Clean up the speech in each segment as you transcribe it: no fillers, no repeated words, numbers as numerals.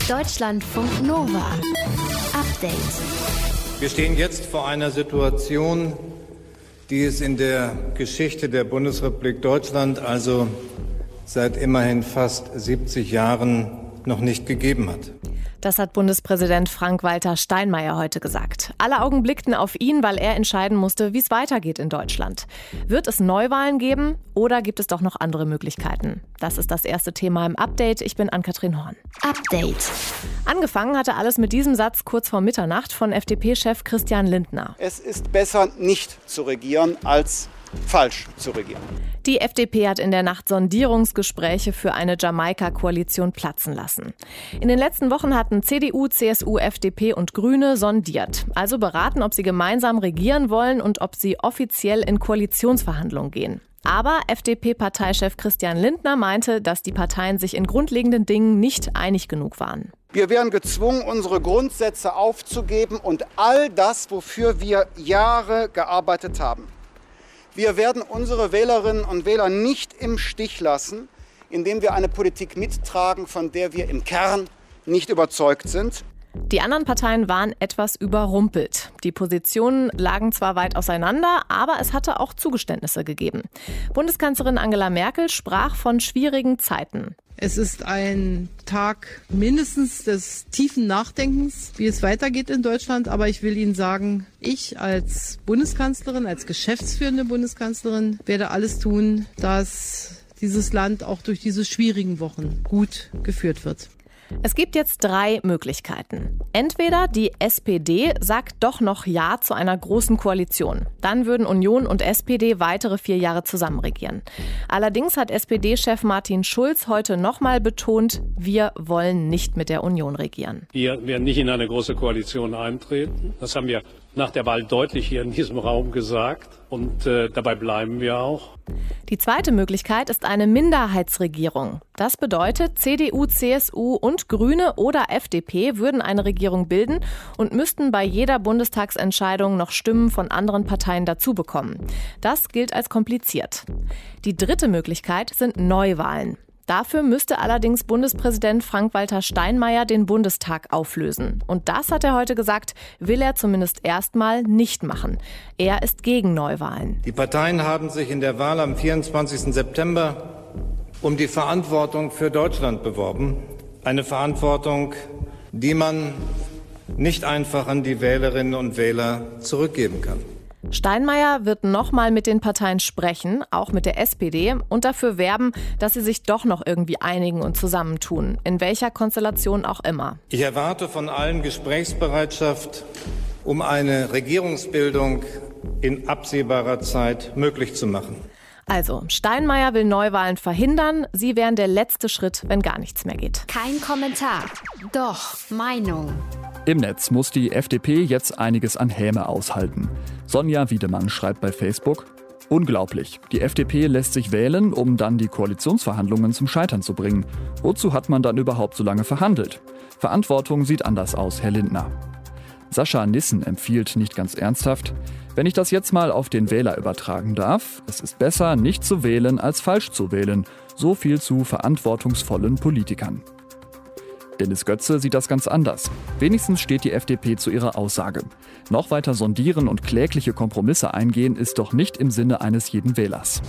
Deutschlandfunk Nova. Update. Wir stehen jetzt vor einer Situation, die es in der Geschichte der Bundesrepublik Deutschland, also seit immerhin fast 70 Jahren, noch nicht gegeben hat. Das hat Bundespräsident Frank-Walter Steinmeier heute gesagt. Alle Augen blickten auf ihn, weil er entscheiden musste, wie es weitergeht in Deutschland. Wird es Neuwahlen geben oder gibt es doch noch andere Möglichkeiten? Das ist das erste Thema im Update. Ich bin Ann-Kathrin Horn. Update. Angefangen hatte alles mit diesem Satz kurz vor Mitternacht von FDP-Chef Christian Lindner. Es ist besser, nicht zu regieren, als falsch zu regieren. Die FDP hat in der Nacht Sondierungsgespräche für eine Jamaika-Koalition platzen lassen. In den letzten Wochen hatten CDU, CSU, FDP und Grüne sondiert. Also beraten, ob sie gemeinsam regieren wollen und ob sie offiziell in Koalitionsverhandlungen gehen. Aber FDP-Parteichef Christian Lindner meinte, dass die Parteien sich in grundlegenden Dingen nicht einig genug waren. Wir werden gezwungen, unsere Grundsätze aufzugeben und all das, wofür wir Jahre gearbeitet haben. Wir werden unsere Wählerinnen und Wähler nicht im Stich lassen, indem wir eine Politik mittragen, von der wir im Kern nicht überzeugt sind. Die anderen Parteien waren etwas überrumpelt. Die Positionen lagen zwar weit auseinander, aber es hatte auch Zugeständnisse gegeben. Bundeskanzlerin Angela Merkel sprach von schwierigen Zeiten. Es ist ein Tag mindestens des tiefen Nachdenkens, wie es weitergeht in Deutschland. Aber ich will Ihnen sagen, ich als Bundeskanzlerin, als geschäftsführende Bundeskanzlerin werde alles tun, dass dieses Land auch durch diese schwierigen Wochen gut geführt wird. Es gibt jetzt 3 Möglichkeiten. Entweder die SPD sagt doch noch Ja zu einer großen Koalition. Dann würden Union und SPD weitere 4 Jahre zusammen regieren. Allerdings hat SPD-Chef Martin Schulz heute nochmal betont, wir wollen nicht mit der Union regieren. Wir werden nicht in eine große Koalition eintreten. Das haben wir nach der Wahl deutlich hier in diesem Raum gesagt und dabei bleiben wir auch. Die zweite Möglichkeit ist eine Minderheitsregierung. Das bedeutet, CDU, CSU und Grüne oder FDP würden eine Regierung bilden und müssten bei jeder Bundestagsentscheidung noch Stimmen von anderen Parteien dazu bekommen. Das gilt als kompliziert. Die dritte Möglichkeit sind Neuwahlen. Dafür müsste allerdings Bundespräsident Frank-Walter Steinmeier den Bundestag auflösen. Und das, hat er heute gesagt, will er zumindest erstmal nicht machen. Er ist gegen Neuwahlen. Die Parteien haben sich in der Wahl am 24. September um die Verantwortung für Deutschland beworben. Eine Verantwortung, die man nicht einfach an die Wählerinnen und Wähler zurückgeben kann. Steinmeier wird nochmal mit den Parteien sprechen, auch mit der SPD, und dafür werben, dass sie sich doch noch irgendwie einigen und zusammentun, in welcher Konstellation auch immer. Ich erwarte von allen Gesprächsbereitschaft, um eine Regierungsbildung in absehbarer Zeit möglich zu machen. Also, Steinmeier will Neuwahlen verhindern. Sie wären der letzte Schritt, wenn gar nichts mehr geht. Kein Kommentar, doch Meinung. Im Netz muss die FDP jetzt einiges an Häme aushalten. Sonja Wiedemann schreibt bei Facebook: Unglaublich. Die FDP lässt sich wählen, um dann die Koalitionsverhandlungen zum Scheitern zu bringen. Wozu hat man dann überhaupt so lange verhandelt? Verantwortung sieht anders aus, Herr Lindner. Sascha Nissen empfiehlt nicht ganz ernsthaft: Wenn ich das jetzt mal auf den Wähler übertragen darf, es ist besser, nicht zu wählen, als falsch zu wählen. So viel zu verantwortungsvollen Politikern. Dennis Götze sieht das ganz anders. Wenigstens steht die FDP zu ihrer Aussage. Noch weiter sondieren und klägliche Kompromisse eingehen ist doch nicht im Sinne eines jeden Wählers.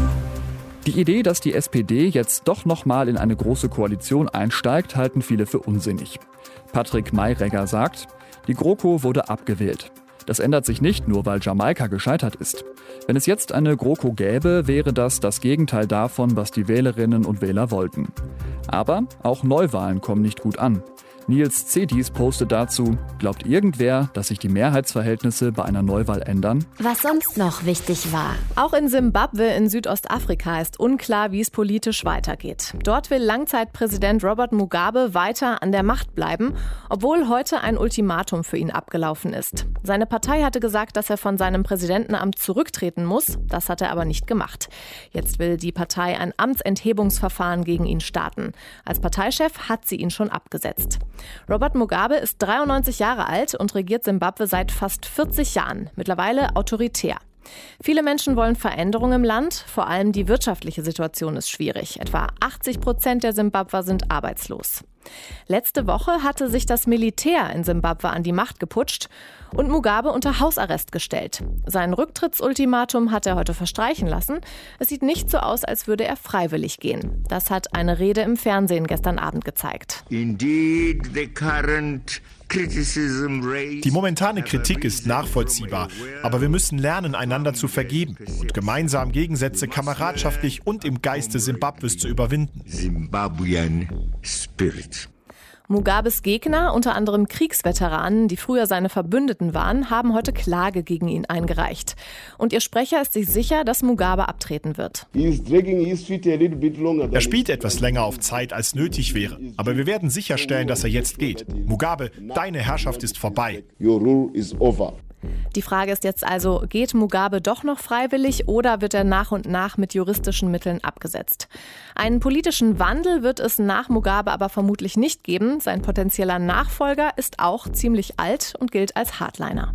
Die Idee, dass die SPD jetzt doch nochmal in eine große Koalition einsteigt, halten viele für unsinnig. Patrick Mayregger sagt, die GroKo wurde abgewählt. Das ändert sich nicht nur, weil Jamaika gescheitert ist. Wenn es jetzt eine GroKo gäbe, wäre das Gegenteil davon, was die Wählerinnen und Wähler wollten. Aber auch Neuwahlen kommen nicht gut an. Nils Cedis postet dazu: Glaubt irgendwer, dass sich die Mehrheitsverhältnisse bei einer Neuwahl ändern? Was sonst noch wichtig war. Auch in Simbabwe in Südostafrika ist unklar, wie es politisch weitergeht. Dort will Langzeitpräsident Robert Mugabe weiter an der Macht bleiben, obwohl heute ein Ultimatum für ihn abgelaufen ist. Seine Partei hatte gesagt, dass er von seinem Präsidentenamt zurücktreten muss. Das hat er aber nicht gemacht. Jetzt will die Partei ein Amtsenthebungsverfahren gegen ihn starten. Als Parteichef hat sie ihn schon abgesetzt. Robert Mugabe ist 93 Jahre alt und regiert Simbabwe seit fast 40 Jahren, mittlerweile autoritär. Viele Menschen wollen Veränderungen im Land, vor allem die wirtschaftliche Situation ist schwierig. Etwa 80% der Simbabwer sind arbeitslos. Letzte Woche hatte sich das Militär in Simbabwe an die Macht geputscht und Mugabe unter Hausarrest gestellt. Sein Rücktrittsultimatum hat er heute verstreichen lassen. Es sieht nicht so aus, als würde er freiwillig gehen. Das hat eine Rede im Fernsehen gestern Abend gezeigt. Indeed, the current Die momentane Kritik ist nachvollziehbar, aber wir müssen lernen, einander zu vergeben und gemeinsam Gegensätze kameradschaftlich und im Geiste Simbabwes zu überwinden. Zimbabwean spirit. Mugabes Gegner, unter anderem Kriegsveteranen, die früher seine Verbündeten waren, haben heute Klage gegen ihn eingereicht. Und ihr Sprecher ist sich sicher, dass Mugabe abtreten wird. Er spielt etwas länger auf Zeit, als nötig wäre. Aber wir werden sicherstellen, dass er jetzt geht. Mugabe, deine Herrschaft ist vorbei. Die Frage ist jetzt also, geht Mugabe doch noch freiwillig oder wird er nach und nach mit juristischen Mitteln abgesetzt? Einen politischen Wandel wird es nach Mugabe aber vermutlich nicht geben. Sein potenzieller Nachfolger ist auch ziemlich alt und gilt als Hardliner.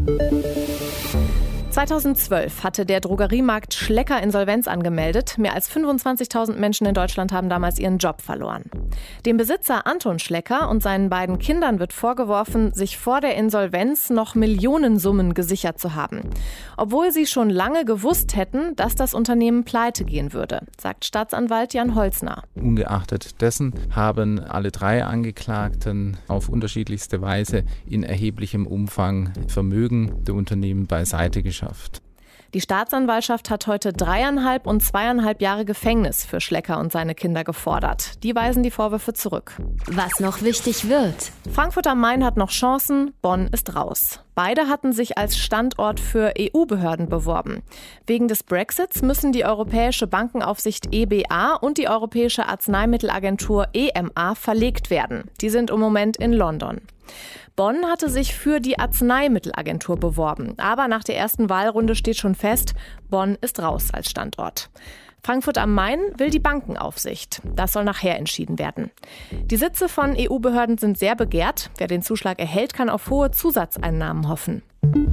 2012 hatte der Drogeriemarkt Schlecker Insolvenz angemeldet. Mehr als 25.000 Menschen in Deutschland haben damals ihren Job verloren. Dem Besitzer Anton Schlecker und seinen beiden Kindern wird vorgeworfen, sich vor der Insolvenz noch Millionensummen gesichert zu haben. Obwohl sie schon lange gewusst hätten, dass das Unternehmen pleite gehen würde, sagt Staatsanwalt Jan Holzner. Ungeachtet dessen haben alle 3 Angeklagten auf unterschiedlichste Weise in erheblichem Umfang Vermögen der Unternehmen beiseite geschafft. Die Staatsanwaltschaft hat heute 3,5 und 2,5 Jahre Gefängnis für Schlecker und seine Kinder gefordert. Die weisen die Vorwürfe zurück. Was noch wichtig wird. Frankfurt am Main hat noch Chancen, Bonn ist raus. Beide hatten sich als Standort für EU-Behörden beworben. Wegen des Brexits müssen die Europäische Bankenaufsicht EBA und die Europäische Arzneimittelagentur EMA verlegt werden. Die sind im Moment in London. Bonn hatte sich für die Arzneimittelagentur beworben. Aber nach der ersten Wahlrunde steht schon fest, Bonn ist raus als Standort. Frankfurt am Main will die Bankenaufsicht. Das soll nachher entschieden werden. Die Sitze von EU-Behörden sind sehr begehrt. Wer den Zuschlag erhält, kann auf hohe Zusatzeinnahmen hoffen.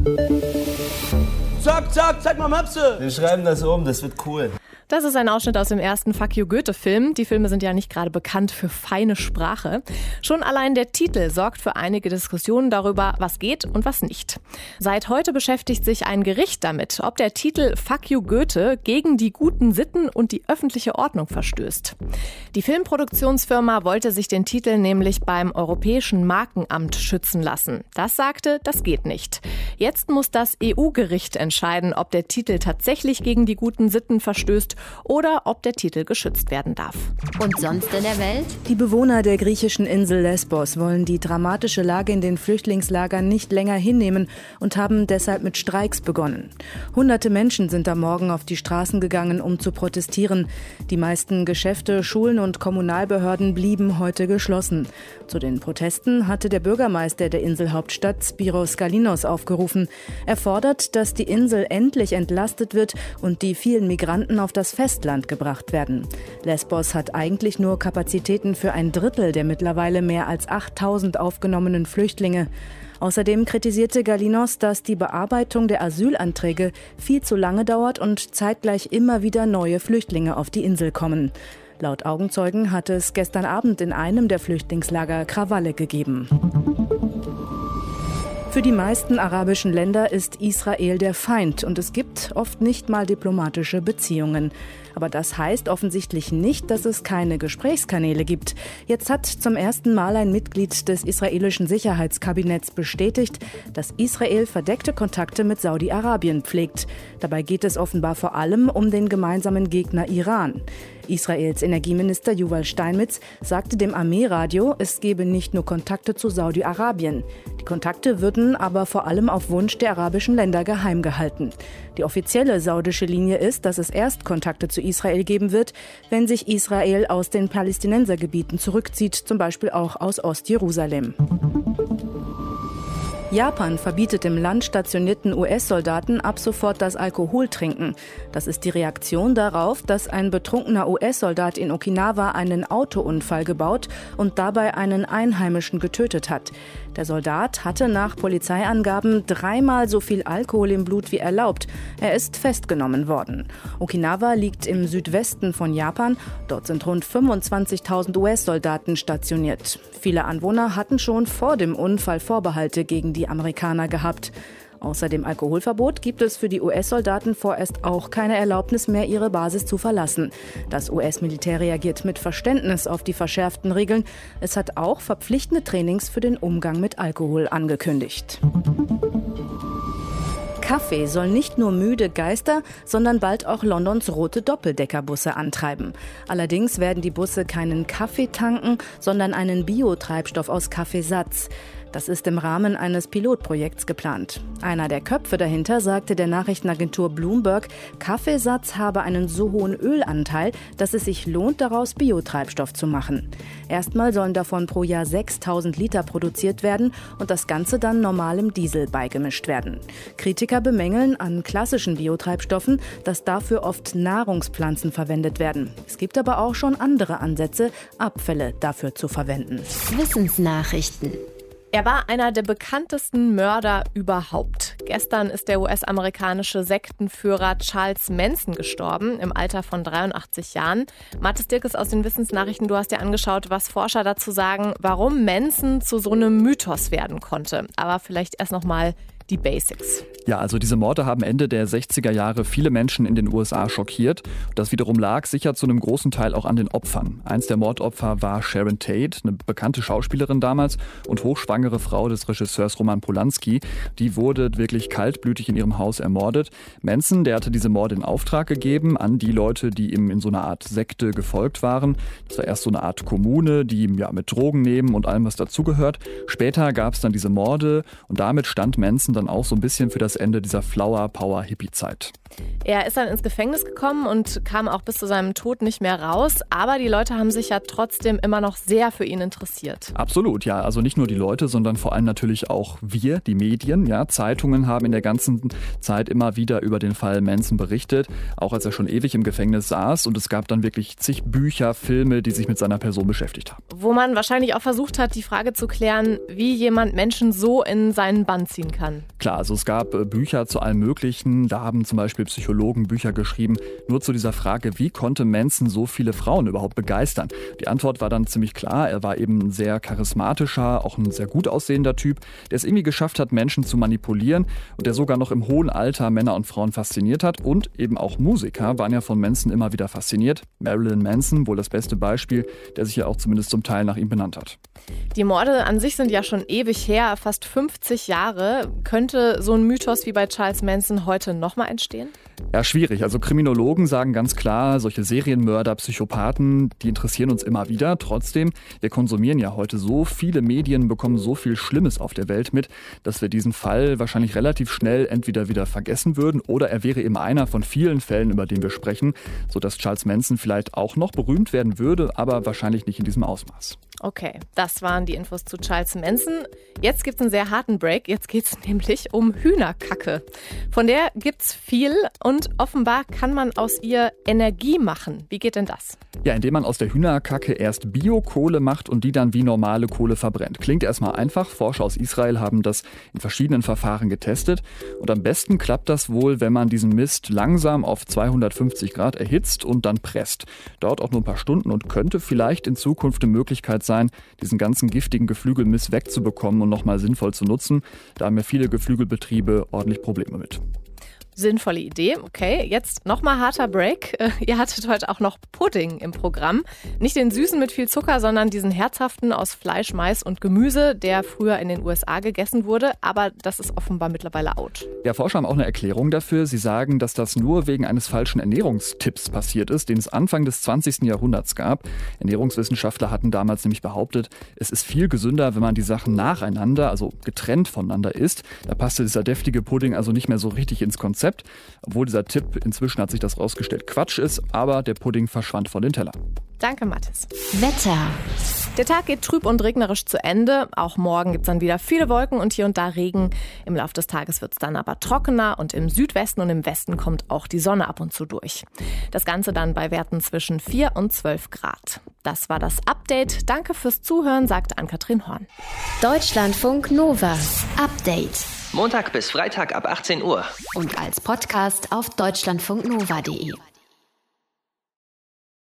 Zack, zack, zeig mal Möpse. Wir schreiben das um, das wird cool. Das ist ein Ausschnitt aus dem ersten Fuck you Goethe-Film. Die Filme sind ja nicht gerade bekannt für feine Sprache. Schon allein der Titel sorgt für einige Diskussionen darüber, was geht und was nicht. Seit heute beschäftigt sich ein Gericht damit, ob der Titel Fuck you Goethe gegen die guten Sitten und die öffentliche Ordnung verstößt. Die Filmproduktionsfirma wollte sich den Titel nämlich beim Europäischen Markenamt schützen lassen. Das sagte, das geht nicht. Jetzt muss das EU-Gericht entscheiden, ob der Titel tatsächlich gegen die guten Sitten verstößt oder ob der Titel geschützt werden darf. Und sonst in der Welt? Die Bewohner der griechischen Insel Lesbos wollen die dramatische Lage in den Flüchtlingslagern nicht länger hinnehmen und haben deshalb mit Streiks begonnen. Hunderte Menschen sind am Morgen auf die Straßen gegangen, um zu protestieren. Die meisten Geschäfte, Schulen und Kommunalbehörden blieben heute geschlossen. Zu den Protesten hatte der Bürgermeister der Inselhauptstadt Spyros Gallinos aufgerufen. Er fordert, dass die Insel endlich entlastet wird und die vielen Migranten auf das Festland gebracht werden. Lesbos hat eigentlich nur Kapazitäten für 1/3 der mittlerweile mehr als 8.000 aufgenommenen Flüchtlinge. Außerdem kritisierte Gallinos, dass die Bearbeitung der Asylanträge viel zu lange dauert und zeitgleich immer wieder neue Flüchtlinge auf die Insel kommen. Laut Augenzeugen hatte es gestern Abend in einem der Flüchtlingslager Krawalle gegeben. Für die meisten arabischen Länder ist Israel der Feind und es gibt oft nicht mal diplomatische Beziehungen. Aber das heißt offensichtlich nicht, dass es keine Gesprächskanäle gibt. Jetzt hat zum ersten Mal ein Mitglied des israelischen Sicherheitskabinetts bestätigt, dass Israel verdeckte Kontakte mit Saudi-Arabien pflegt. Dabei geht es offenbar vor allem um den gemeinsamen Gegner Iran. Israels Energieminister Yuval Steinmetz sagte dem Armeeradio, es gebe nicht nur Kontakte zu Saudi-Arabien. Die Kontakte würden aber vor allem auf Wunsch der arabischen Länder geheim gehalten. Die offizielle saudische Linie ist, dass es erst Kontakte zu Israel geben wird, wenn sich Israel aus den Palästinensergebieten zurückzieht, zum Beispiel auch aus Ostjerusalem. Japan verbietet im Land stationierten US-Soldaten ab sofort das Alkoholtrinken. Das ist die Reaktion darauf, dass ein betrunkener US-Soldat in Okinawa einen Autounfall gebaut und dabei einen Einheimischen getötet hat. Der Soldat hatte nach Polizeiangaben 3-mal so viel Alkohol im Blut wie erlaubt. Er ist festgenommen worden. Okinawa liegt im Südwesten von Japan. Dort sind rund 25.000 US-Soldaten stationiert. Viele Anwohner hatten schon vor dem Unfall Vorbehalte gegen die Amerikaner gehabt. Außer dem Alkoholverbot gibt es für die US-Soldaten vorerst auch keine Erlaubnis mehr, ihre Basis zu verlassen. Das US-Militär reagiert mit Verständnis auf die verschärften Regeln. Es hat auch verpflichtende Trainings für den Umgang mit Alkohol angekündigt. Kaffee soll nicht nur müde Geister, sondern bald auch Londons rote Doppeldeckerbusse antreiben. Allerdings werden die Busse keinen Kaffee tanken, sondern einen Biotreibstoff aus Kaffeesatz. Das ist im Rahmen eines Pilotprojekts geplant. Einer der Köpfe dahinter sagte der Nachrichtenagentur Bloomberg, Kaffeesatz habe einen so hohen Ölanteil, dass es sich lohnt, daraus Biotreibstoff zu machen. Erstmal sollen davon pro Jahr 6.000 Liter produziert werden und das Ganze dann normalem Diesel beigemischt werden. Kritiker bemängeln an klassischen Biotreibstoffen, dass dafür oft Nahrungspflanzen verwendet werden. Es gibt aber auch schon andere Ansätze, Abfälle dafür zu verwenden. Wissensnachrichten. Er war einer der bekanntesten Mörder überhaupt. Gestern ist der US-amerikanische Sektenführer Charles Manson gestorben, im Alter von 83 Jahren. Mathis Dirkes aus den Wissensnachrichten, du hast dir angeschaut, was Forscher dazu sagen, warum Manson zu so einem Mythos werden konnte. Aber vielleicht erst nochmal die Basics. Ja, also diese Morde haben Ende der 60er Jahre viele Menschen in den USA schockiert. Das wiederum lag sicher zu einem großen Teil auch an den Opfern. Eins der Mordopfer war Sharon Tate, eine bekannte Schauspielerin damals und hochschwangere Frau des Regisseurs Roman Polanski. Die wurde wirklich kaltblütig in ihrem Haus ermordet. Manson, der hatte diese Morde in Auftrag gegeben an die Leute, die ihm in so einer Art Sekte gefolgt waren. Das war erst so eine Art Kommune, die ja mit Drogen nehmen und allem, was dazugehört. Später gab es dann diese Morde und damit stand Manson dann auch so ein bisschen für das Ende dieser Flower-Power-Hippie-Zeit. Er ist dann ins Gefängnis gekommen und kam auch bis zu seinem Tod nicht mehr raus. Aber die Leute haben sich ja trotzdem immer noch sehr für ihn interessiert. Absolut, ja. Also nicht nur die Leute, sondern vor allem natürlich auch wir, die Medien. Ja. Zeitungen haben in der ganzen Zeit immer wieder über den Fall Manson berichtet, auch als er schon ewig im Gefängnis saß. Und es gab dann wirklich zig Bücher, Filme, die sich mit seiner Person beschäftigt haben. Wo man wahrscheinlich auch versucht hat, die Frage zu klären, wie jemand Menschen so in seinen Bann ziehen kann. Klar, also es gab Bücher zu allem Möglichen. Da haben zum Beispiel Psychologen Bücher geschrieben, nur zu dieser Frage, wie konnte Manson so viele Frauen überhaupt begeistern? Die Antwort war dann ziemlich klar. Er war eben ein sehr charismatischer, auch ein sehr gut aussehender Typ, der es irgendwie geschafft hat, Menschen zu manipulieren und der sogar noch im hohen Alter Männer und Frauen fasziniert hat. Und eben auch Musiker waren ja von Manson immer wieder fasziniert. Marilyn Manson, wohl das beste Beispiel, der sich ja auch zumindest zum Teil nach ihm benannt hat. Die Morde an sich sind ja schon ewig her, fast 50 Jahre. Könnte so ein Mythos wie bei Charles Manson heute nochmal entstehen? Ja, schwierig. Also Kriminologen sagen ganz klar, solche Serienmörder, Psychopathen, die interessieren uns immer wieder. Trotzdem, wir konsumieren ja heute so viele Medien, bekommen so viel Schlimmes auf der Welt mit, dass wir diesen Fall wahrscheinlich relativ schnell entweder wieder vergessen würden oder er wäre eben einer von vielen Fällen, über den wir sprechen, sodass Charles Manson vielleicht auch noch berühmt werden würde, aber wahrscheinlich nicht in diesem Ausmaß. Okay, das waren die Infos zu Charles Manson. Jetzt gibt es einen sehr harten Break. Jetzt geht es nämlich um Hühnerkacke. Von der gibt's viel und offenbar kann man aus ihr Energie machen. Wie geht denn das? Ja, indem man aus der Hühnerkacke erst Biokohle macht und die dann wie normale Kohle verbrennt. Klingt erstmal einfach. Forscher aus Israel haben das in verschiedenen Verfahren getestet. Und am besten klappt das wohl, wenn man diesen Mist langsam auf 250 Grad erhitzt und dann presst. Dauert auch nur ein paar Stunden und könnte vielleicht in Zukunft eine Möglichkeit sein, diesen ganzen giftigen Geflügelmist wegzubekommen und nochmal sinnvoll zu nutzen. Da haben ja viele Geflügelbetriebe ordentlich Probleme mit. Sinnvolle Idee. Okay, jetzt nochmal harter Break. Ihr hattet heute auch noch Pudding im Programm. Nicht den süßen mit viel Zucker, sondern diesen herzhaften aus Fleisch, Mais und Gemüse, der früher in den USA gegessen wurde. Aber das ist offenbar mittlerweile out. Ja, Forscher haben auch eine Erklärung dafür. Sie sagen, dass das nur wegen eines falschen Ernährungstipps passiert ist, den es Anfang des 20. Jahrhunderts gab. Ernährungswissenschaftler hatten damals nämlich behauptet, es ist viel gesünder, wenn man die Sachen nacheinander, also getrennt voneinander isst. Da passte dieser deftige Pudding also nicht mehr so richtig ins Konzept. Obwohl dieser Tipp, inzwischen hat sich das rausgestellt, Quatsch ist, aber der Pudding verschwand von den Tellern. Danke, Mathis. Wetter. Der Tag geht trüb und regnerisch zu Ende. Auch morgen gibt es dann wieder viele Wolken und hier und da Regen. Im Laufe des Tages wird es dann aber trockener und im Südwesten und im Westen kommt auch die Sonne ab und zu durch. Das Ganze dann bei Werten zwischen 4 und 12 Grad. Das war das Update. Danke fürs Zuhören, sagt Ann-Kathrin Horn. Deutschlandfunk Nova. Update. Montag bis Freitag ab 18 Uhr. Und als Podcast auf deutschlandfunknova.de.